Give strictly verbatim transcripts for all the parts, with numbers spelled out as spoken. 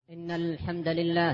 إن الحمد لله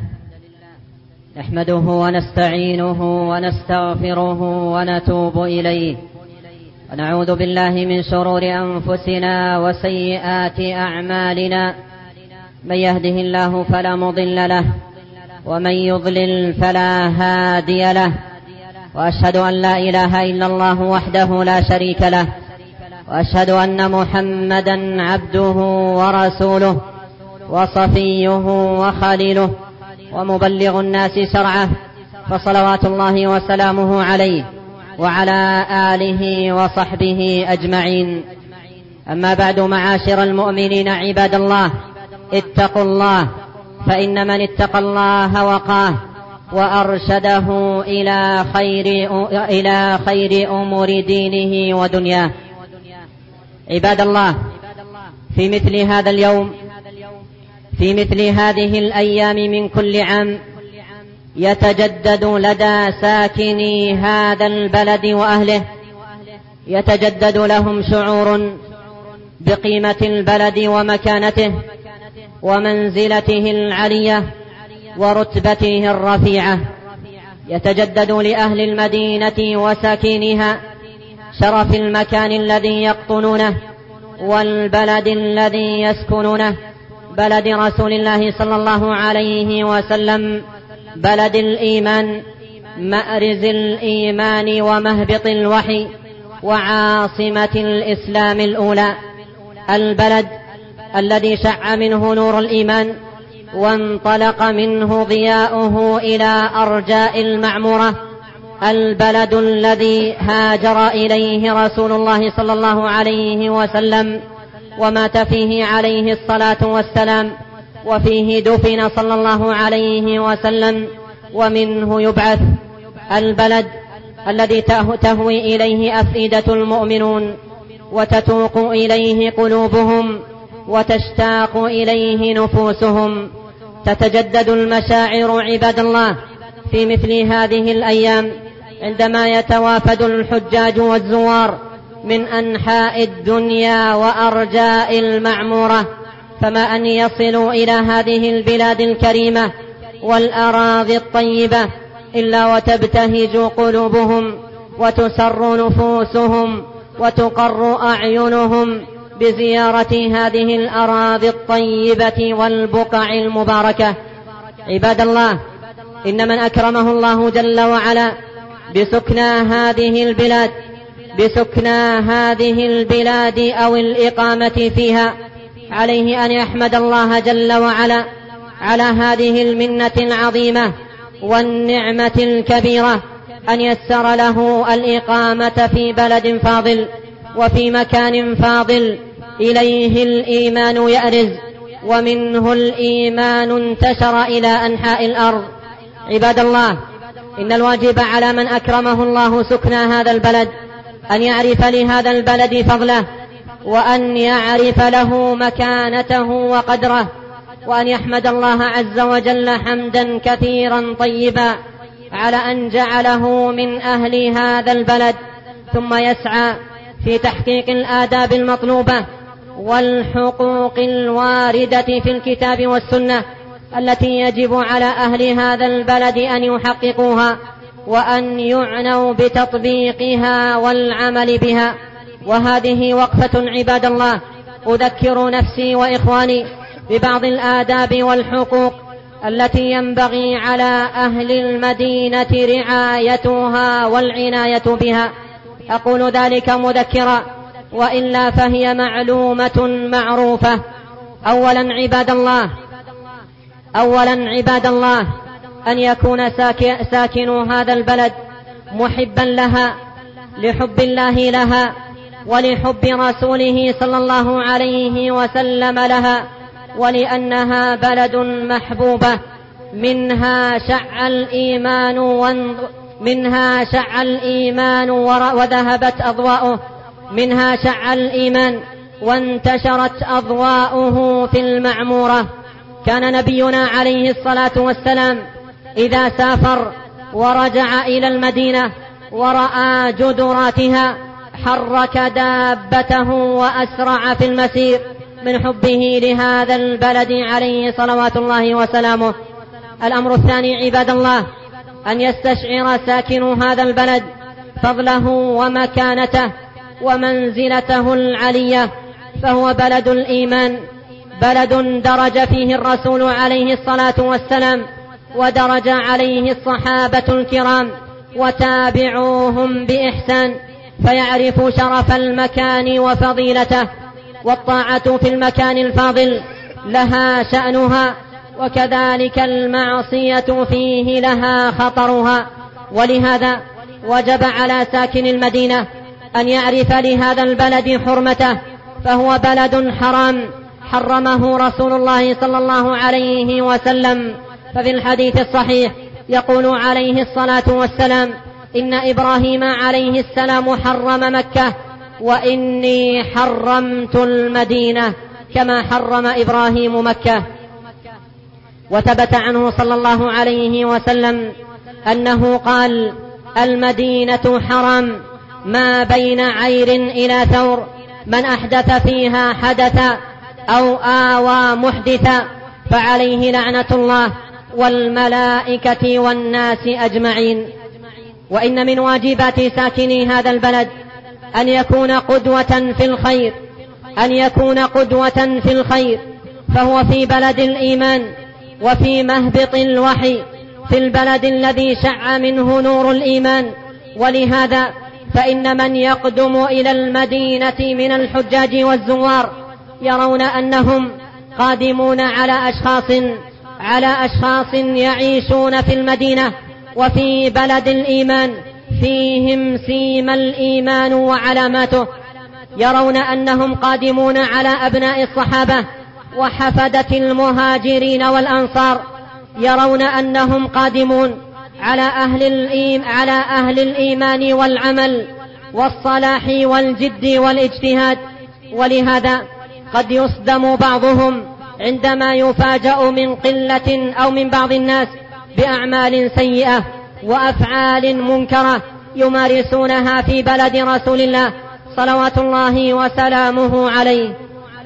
نحمده ونستعينه ونستغفره ونتوب إليه، ونعوذ بالله من شرور أنفسنا وسيئات أعمالنا. من يهده الله فلا مضل له، ومن يضلل فلا هادي له، وأشهد أن لا إله إلا الله وحده لا شريك له، وأشهد أن محمدا عبده ورسوله وصفيه وخليله ومبلغ الناس شرعه، فصلوات الله وسلامه عليه وعلى آله وصحبه أجمعين. أما بعد، معاشر المؤمنين عباد الله، اتقوا الله، فإن من اتقى الله وقاه وأرشده إلى خير إلى خير أمور دينه ودنياه. عباد الله، في مثل هذا اليوم، في مثل هذه الأيام من كل عام، يتجدد لدى ساكني هذا البلد وأهله يتجدد لهم شعور بقيمة البلد ومكانته ومنزلته العلية ورتبته الرفيعة. يتجدد لأهل المدينة وساكنيها شرف المكان الذي يقطنونه والبلد الذي يسكنونه، بلد رسول الله صلى الله عليه وسلم، بلد الإيمان، مأرز الإيمان ومهبط الوحي وعاصمة الإسلام الأولى، البلد الذي شع منه نور الإيمان وانطلق منه ضياؤه إلى أرجاء المعمورة، البلد الذي هاجر إليه رسول الله صلى الله عليه وسلم ومات فيه عليه الصلاة والسلام، وفيه دفن صلى الله عليه وسلم ومنه يبعث، البلد الذي تهوي إليه أفئدة المؤمنون وتتوق إليه قلوبهم وتشتاق إليه نفوسهم. تتجدد المشاعر عباد الله في مثل هذه الأيام عندما يتوافد الحجاج والزوار من أنحاء الدنيا وأرجاء المعمورة، فما أن يصلوا إلى هذه البلاد الكريمة والأراضي الطيبة إلا وتبتهج قلوبهم وتسر نفوسهم وتقر أعينهم بزيارة هذه الأراضي الطيبة والبقع المباركة. عباد الله، إن من أكرمه الله جل وعلا بسكنى هذه البلاد بسكنى هذه البلاد أو الإقامة فيها عليه أن يحمد الله جل وعلا على هذه المنة العظيمة والنعمة الكبيرة أن يسر له الإقامة في بلد فاضل وفي مكان فاضل إليه الإيمان يأرز ومنه الإيمان انتشر إلى أنحاء الأرض. عباد الله، إن الواجب على من أكرمه الله سكنى هذا البلد أن يعرف لهذا البلد فضله، وأن يعرف له مكانته وقدره، وأن يحمد الله عز وجل حمدا كثيرا طيبا على أن جعله من أهل هذا البلد، ثم يسعى في تحقيق الآداب المطلوبة والحقوق الواردة في الكتاب والسنة التي يجب على أهل هذا البلد أن يحققوها وأن يعنوا بتطبيقها والعمل بها. وهذه وقفة عباد الله أذكر نفسي وإخواني ببعض الآداب والحقوق التي ينبغي على أهل المدينة رعايتها والعناية بها. أقول ذلك مذكرا وإلا فهي معلومة معروفة. أولا عباد الله أولا عباد الله أن يكون ساكن هذا البلد محبا لها لحب الله لها ولحب رسوله صلى الله عليه وسلم لها، ولأنها بلد محبوبة منها شع الإيمان منها شع الإيمان وذهبت أضواؤه منها شع الإيمان وانتشرت أضواؤه في المعمورة. كان نبينا عليه الصلاة والسلام إذا سافر ورجع إلى المدينة ورأى جدراتها حرك دابته وأسرع في المسير من حبه لهذا البلد عليه صلوات الله وسلامه. الأمر الثاني عباد الله أن يستشعر ساكن هذا البلد فضله ومكانته ومنزلته العلية، فهو بلد الإيمان، بلد درج فيه الرسول عليه الصلاة والسلام ودرج عليه الصحابة الكرام وتابعوهم بإحسان، فيعرف شرف المكان وفضيلته. والطاعة في المكان الفاضل لها شأنها، وكذلك المعصية فيه لها خطرها. ولهذا وجب على ساكن المدينة أن يعرف لهذا البلد حرمته، فهو بلد حرام حرمه رسول الله صلى الله عليه وسلم. ففي الحديث الصحيح يقول عليه الصلاة والسلام: إن إبراهيم عليه السلام حرم مكة وإني حرمت المدينة كما حرم إبراهيم مكة. وثبت عنه صلى الله عليه وسلم أنه قال: المدينة حرام ما بين عير إلى ثور، من أحدث فيها حدثا أو آوى محدثا فعليه لعنة الله والملائكة والناس أجمعين. وإن من واجبات ساكني هذا البلد أن يكون قدوة في الخير، أن يكون قدوة في الخير، فهو في بلد الإيمان وفي مهبط الوحي، في البلد الذي شع منه نور الإيمان. ولهذا فإن من يقدم إلى المدينة من الحجاج والزوار يرون أنهم قادمون على أشخاص على أشخاص يعيشون في المدينة وفي بلد الإيمان فيهم سيما الإيمان وعلاماته، يرون أنهم قادمون على أبناء الصحابة وحفدة المهاجرين والأنصار، يرون أنهم قادمون على أهل الإيمان, على أهل الإيمان والعمل والصلاح والجد والاجتهاد. ولهذا قد يصدم بعضهم عندما يفاجأ من قلة أو من بعض الناس بأعمال سيئة وأفعال منكرة يمارسونها في بلد رسول الله صلوات الله وسلامه عليه.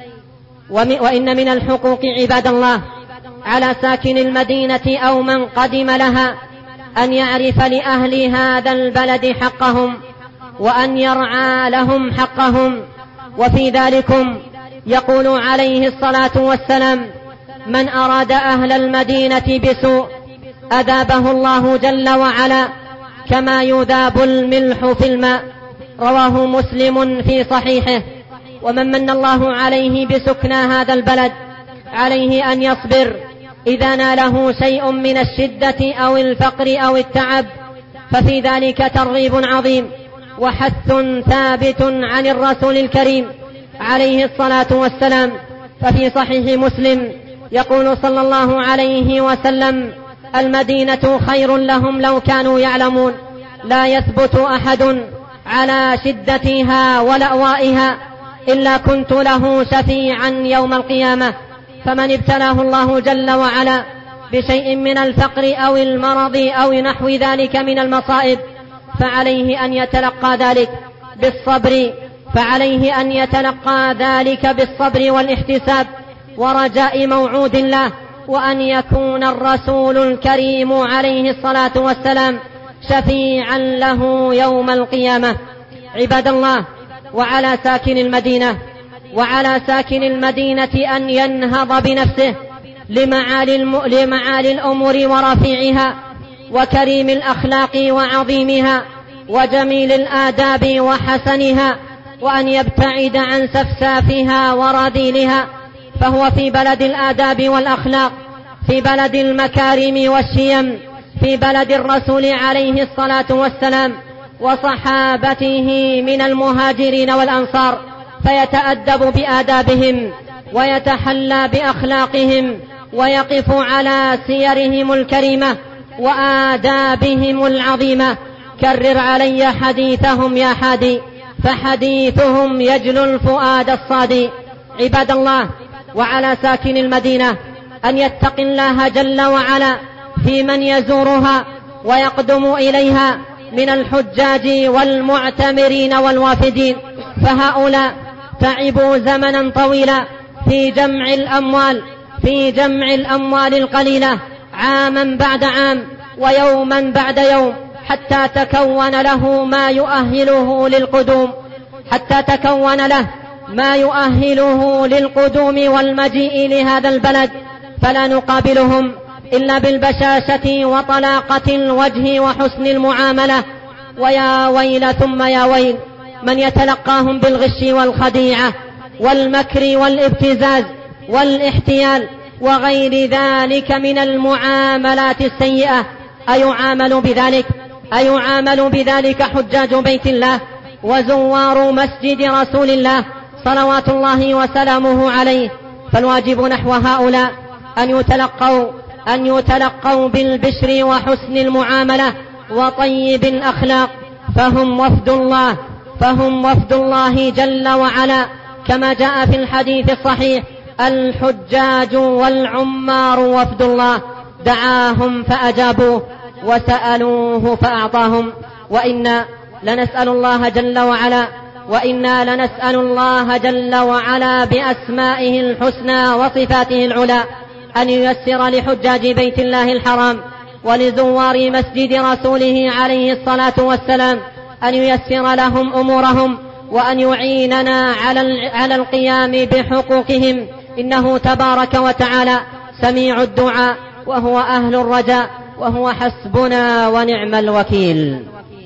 وإن من الحقوق عباد الله على ساكن المدينة أو من قدم لها أن يعرف لأهل هذا البلد حقهم وأن يرعى لهم حقهم. وفي ذلكم يقول عليه الصلاة والسلام: من أراد أهل المدينة بسوء أذابه الله جل وعلا كما يذاب الملح في الماء. رواه مسلم في صحيحه. ومن من الله عليه بسكنى هذا البلد عليه أن يصبر إذا ناله شيء من الشدة أو الفقر أو التعب، ففي ذلك ترغيب عظيم وحث ثابت عن الرسول الكريم عليه الصلاة والسلام. ففي صحيح مسلم يقول صلى الله عليه وسلم: المدينة خير لهم لو كانوا يعلمون، لا يثبت أحد على شدتها ولأوائها إلا كنت له شفيعا يوم القيامة. فمن ابتلاه الله جل وعلا بشيء من الفقر أو المرض أو نحو ذلك من المصائب فعليه أن يتلقى ذلك بالصبر فعليه أن يتلقى ذلك بالصبر والاحتساب ورجاء موعود الله، وأن يكون الرسول الكريم عليه الصلاة والسلام شفيعا له يوم القيامة. عباد الله، وعلى ساكن المدينة وعلى ساكن المدينة أن ينهض بنفسه لمعالي, الم... لمعالي الأمور ورفيعها وكريم الأخلاق وعظيمها وجميل الآداب وحسنها، وأن يبتعد عن سفسافها ورذيلها، فهو في بلد الآداب والأخلاق، في بلد المكارم والشيم، في بلد الرسول عليه الصلاة والسلام وصحابته من المهاجرين والأنصار، فيتأدب بآدابهم ويتحلى بأخلاقهم ويقف على سيرهم الكريمة وآدابهم العظيمة. كرر علي حديثهم يا حادي، فحديثهم يجلو الفؤاد الصادي. عباد الله، وعلى ساكن المدينة أن يتقي الله جل وعلا في من يزورها ويقدم إليها من الحجاج والمعتمرين والوافدين، فهؤلاء تعبوا زمنا طويلا في جمع الأموال في جمع الأموال القليلة عاما بعد عام ويوما بعد يوم حتى تكون له ما يؤهله للقدوم حتى تكون له ما يؤهله للقدوم والمجيء لهذا البلد، فلا نقابلهم إلا بالبشاشة وطلاقة الوجه وحسن المعاملة. ويا ويل ثم يا ويل من يتلقاهم بالغش والخديعة والمكر والابتزاز والاحتيال وغير ذلك من المعاملات السيئة. أيعامل بذلك أيعامل بذلك حجاج بيت الله وزوار مسجد رسول الله صلوات الله وسلامه عليه؟ فالواجب نحو هؤلاء أن يتلقوا أن يتلقوا بالبشر وحسن المعاملة وطيب الأخلاق، فهم وفد الله فهم وفد الله جل وعلا، كما جاء في الحديث الصحيح: الحجاج والعمار وفد الله، دعاهم فأجابوه وسألوه فأعطاهم. وإنا لنسأل الله جل وعلا وإنا لنسأل الله جل وعلا بأسمائه الحسنى وصفاته العلى أن ييسر لحجاج بيت الله الحرام ولزوار مسجد رسوله عليه الصلاة والسلام أن ييسر لهم أمورهم وأن يعيننا على القيام بحقوقهم، إنه تبارك وتعالى سميع الدعاء وهو أهل الرجاء وهو حسبنا ونعم الوكيل.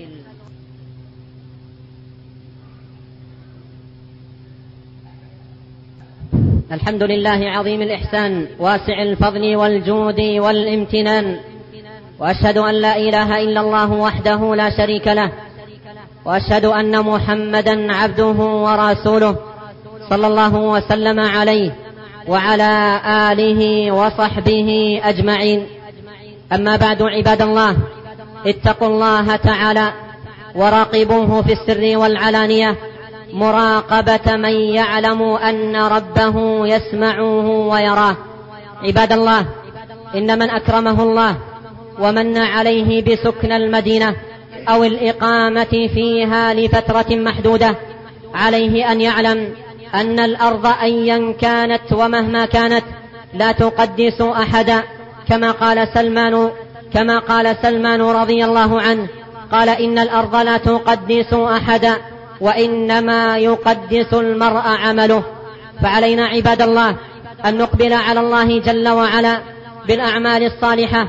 الحمد لله عظيم الإحسان واسع الفضل والجود والامتنان، وأشهد أن لا إله إلا الله وحده لا شريك له، وأشهد أن محمدا عبده ورسوله صلى الله وسلم عليه وعلى آله وصحبه أجمعين. أما بعد، عباد الله، اتقوا الله تعالى وراقبوه في السر والعلانية مراقبة من يعلم أن ربه يسمعه ويراه. عباد الله، إن من أكرمه الله ومن عليه بسكن المدينة أو الإقامة فيها لفترة محدودة عليه أن يعلم أن الأرض أيا كانت ومهما كانت لا تقدس أحدا، كما قال سلمان كما قال سلمان رضي الله عنه، قال: إن الأرض لا تقدس أحدا وإنما يقدس المرء عمله. فعلينا عباد الله أن نقبل على الله جل وعلا بالأعمال الصالحة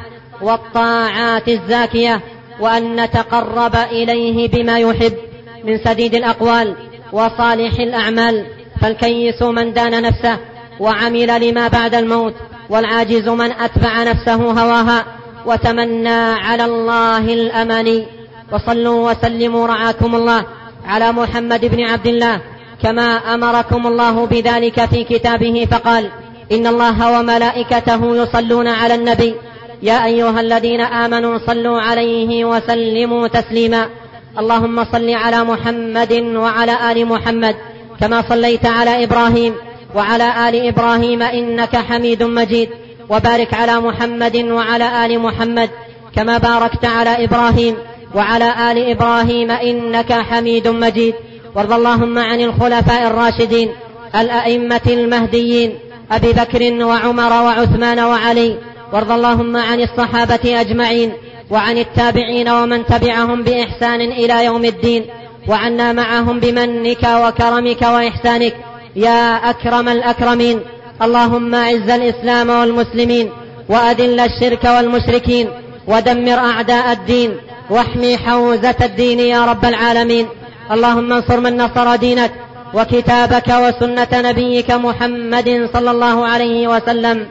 والطاعات الزاكية، وأن نتقرب إليه بما يحب من سديد الأقوال وصالح الأعمال. فالكيس من دان نفسه وعمل لما بعد الموت، والعاجز من أتبع نفسه هواها وتمنى على الله الأماني. وصلوا وسلموا رعاكم الله على محمد بن عبد الله كما أمركم الله بذلك في كتابه، فقال: إن الله وملائكته يصلون على النبي يا أيها الذين آمنوا صلوا عليه وسلموا تسليما. اللهم صل على محمد وعلى آل محمد كما صليت على إبراهيم وعلى آل إبراهيم إنك حميد مجيد، وبارك على محمد وعلى آل محمد كما باركت على إبراهيم وعلى آل إبراهيم إنك حميد مجيد. وارض اللهم عن الخلفاء الراشدين الأئمة المهديين أبي بكر وعمر وعثمان وعلي، وارض اللهم عن الصحابة أجمعين وعن التابعين ومن تبعهم بإحسان إلى يوم الدين، وعنا معهم بمنك وكرمك وإحسانك يا أكرم الأكرمين. اللهم أعز الإسلام والمسلمين وأذل الشرك والمشركين ودمر أعداء الدين واحمي حوزة الدين يا رب العالمين. اللهم انصر من نصر دينك وكتابك وسنة نبيك محمد صلى الله عليه وسلم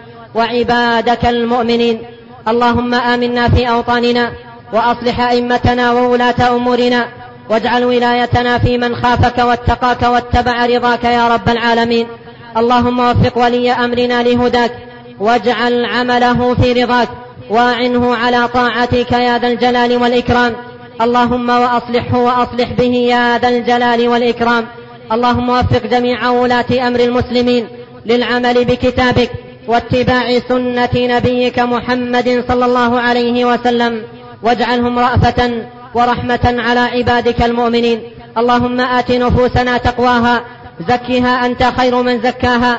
وعبادك المؤمنين. اللهم آمنا في أوطاننا وأصلح أئمتنا وولاة أمورنا، واجعل ولايتنا في من خافك واتقاك واتبع رضاك يا رب العالمين. اللهم وفق ولي أمرنا لهداك، واجعل عمله في رضاك، واعنه على طاعتك يا ذا الجلال والإكرام. اللهم وأصلحه وأصلح به يا ذا الجلال والإكرام. اللهم وفق جميع ولاة أمر المسلمين للعمل بكتابك واتباع سنة نبيك محمد صلى الله عليه وسلم، واجعلهم رأفة ورحمة على عبادك المؤمنين. اللهم آت نفوسنا تقواها، زكها أنت خير من زكاها،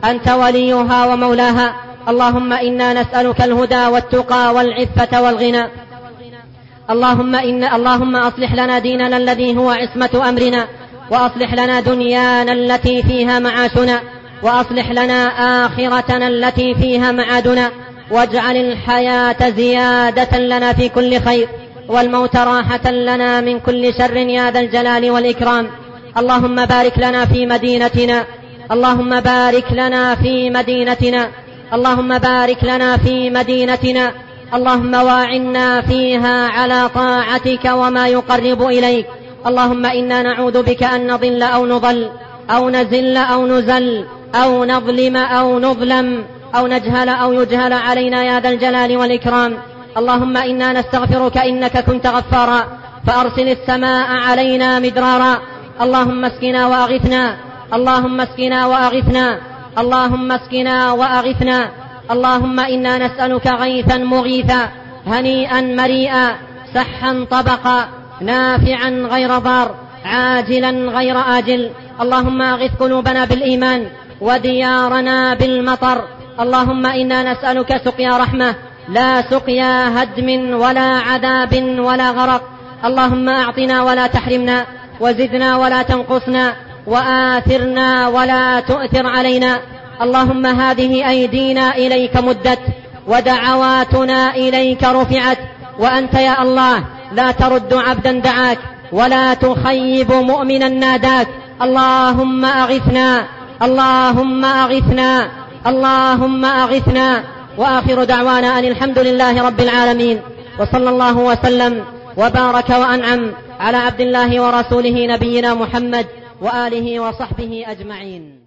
أنت وليها ومولاها. اللهم إنا نسألك الهدى والتقى والعفة والغنى. اللهم إن اللهم أصلح لنا ديننا الذي هو عصمة أمرنا، وأصلح لنا دنيانا التي فيها معاشنا، وأصلح لنا آخرتنا التي فيها معادنا، واجعل الحياة زيادة لنا في كل خير، والموت راحة لنا من كل شر يا ذا الجلال والإكرام. اللهم بارك لنا في مدينتنا، اللهم بارك لنا في مدينتنا، اللهم بارك لنا في مدينتنا، اللهم واعنا فيها على طاعتك وما يقرب إليك. اللهم إنا نعوذ بك أن نضل أو نضل أو نزل أو نزل أو نظلم أو نظلم أو نجهل أو يجهل علينا يا ذا الجلال والإكرام. اللهم إنا نستغفرك إنك كنت غفارا، فأرسل السماء علينا مدرارا. اللهم اسقنا وأغثنا، اللهم اسقنا وأغثنا، اللهم اسقنا وأغثنا. اللهم إنا نسألك غيثا مغيثا، هنيئا مريئا، سحا طبقا، نافعا غير ضار، عاجلا غير آجل. اللهم أغث قلوبنا بالإيمان وديارنا بالمطر. اللهم إنا نسألك سقيا رحمة، لا سقيا هدم ولا عذاب ولا غرق. اللهم أعطنا ولا تحرمنا، وزدنا ولا تنقصنا، وآثرنا ولا تؤثر علينا. اللهم هذه أيدينا إليك مدت، ودعواتنا إليك رفعت، وأنت يا الله لا ترد عبدا دعاك، ولا تخيب مؤمنا ناداك. اللهم أغثنا، اللهم أغثنا، اللهم أغثنا. وآخر دعوانا أن الحمد لله رب العالمين، وصلى الله وسلم وبارك وأنعم على عبد الله ورسوله نبينا محمد وآله وصحبه أجمعين.